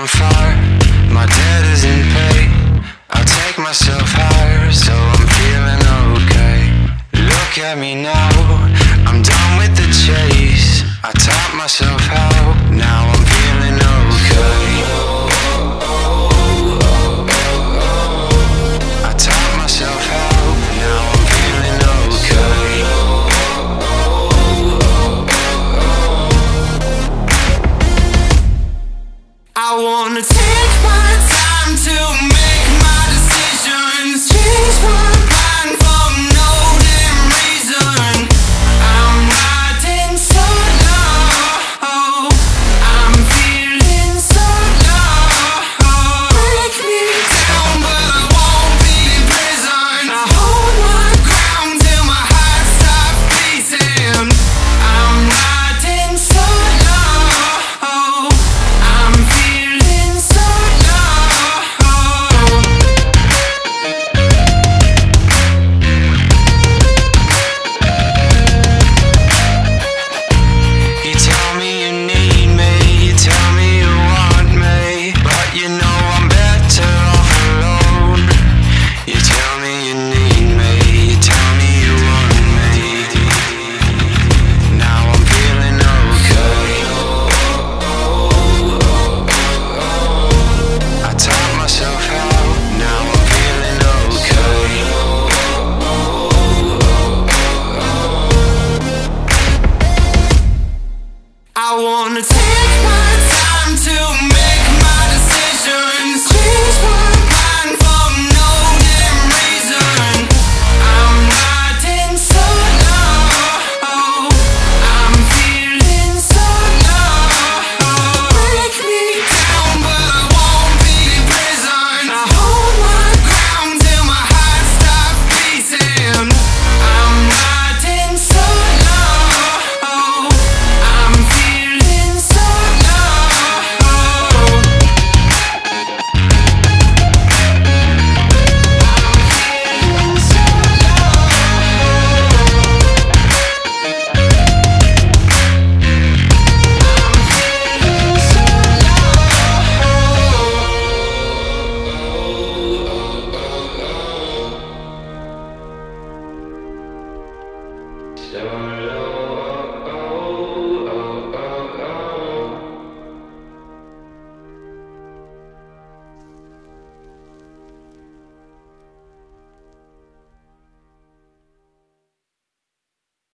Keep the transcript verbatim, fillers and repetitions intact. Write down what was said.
from far, my debt isn't paid. I'll take myself higher, so I'm feeling okay. Look at me now, I'm done with the chase. I taught myself how, now I'm feeling okay. I taught myself how, now I'm feeling okay. I wanna take my time to make my decisions, change my mind for no damn reason. I'm riding solo, I'm feeling so low. Break me down but I won't be in prison. I hold my ground till my heart stops beating. I'm riding solo, I'm feeling so low. You tell me you need me, you tell me you want me, but you know I'm better off alone. You tell me you need me, you tell me you want me. Now I'm feeling okay. I taught myself how, now I'm feeling okay. I wanna take my time to make my decisions, change my mind for no damn reason. I'm riding solo, I'm feeling so low. Break me down but I won't be in prison. I hold my ground till my heart stops beating. I'm riding solo, I'm feeling so low. So